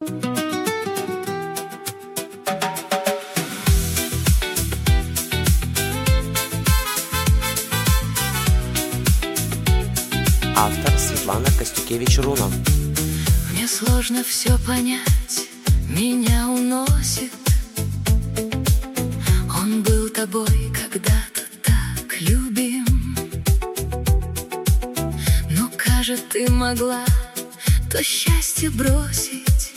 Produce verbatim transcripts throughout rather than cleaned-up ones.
Автор Светлана Костюкевич-Руно. Мне сложно все понять, меня уносит. Он был тобой когда-то так любим, но, кажется, ты могла то счастье бросить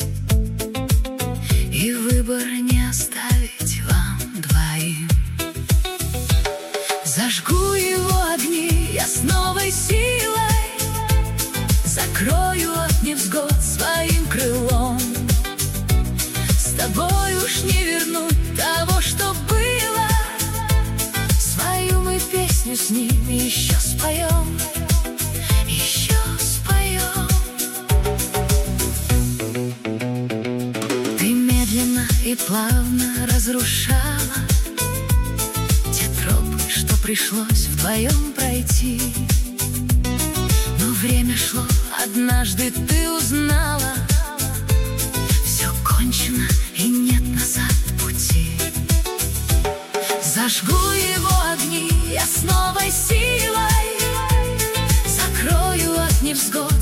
и выбор не оставить вам двоим. Зажгу его огни я с новой силой, закрою от невзгод своим крылом. С тобой уж не вернуть того, что было. Свою мы песню с ним еще споем, еще споем. Ты медленно и плавно разрушала те тропы, что пришлось вдвоем пройти. Но время шло, однажды ты узнала, все кончено и нет назад пути. Зажгу его огни я с новой силой, закрою от невзгод